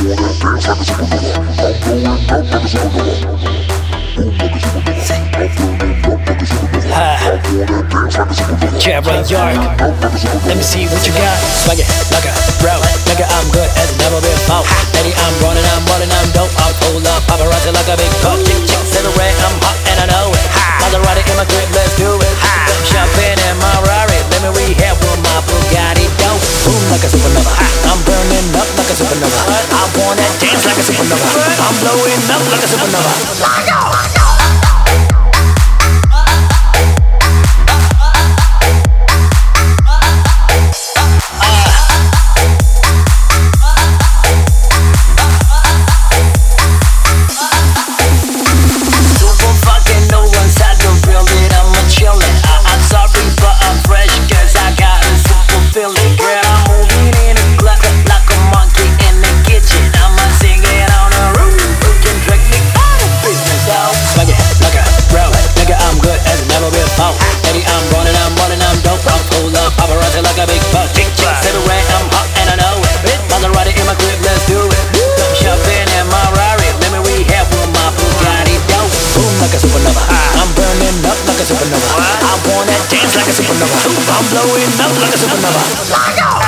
Cameron York, let me see what you got. Swag it like a bro, nigga, I'm good as never before. Daddy, I'm running, I'm dope. I'll pull up paparazzi like a big coat. Chick, chick, cigarette, I'm hot and I know it. Maserati in my crib, let's do it. Champagne in my Rari, let me rehab with my Bugatti. Dope, boom like a supernova. I'm burning up like a supernova. I wanna dance like a supernova. I'm blowing up like a supernova. Daddy, I'm running, I'm dope. I'll pull up paparazzi like a big buck. Chick, chick, cigarette, I'm hot and I know it. Maserati in my crib, let's do it. Champagne in my Rari, let me rehab with my Bugatti. Dope, boom like a supernova. I'm burning up like a supernova. I wanna dance like a supernova. I'm blowing up like a supernova.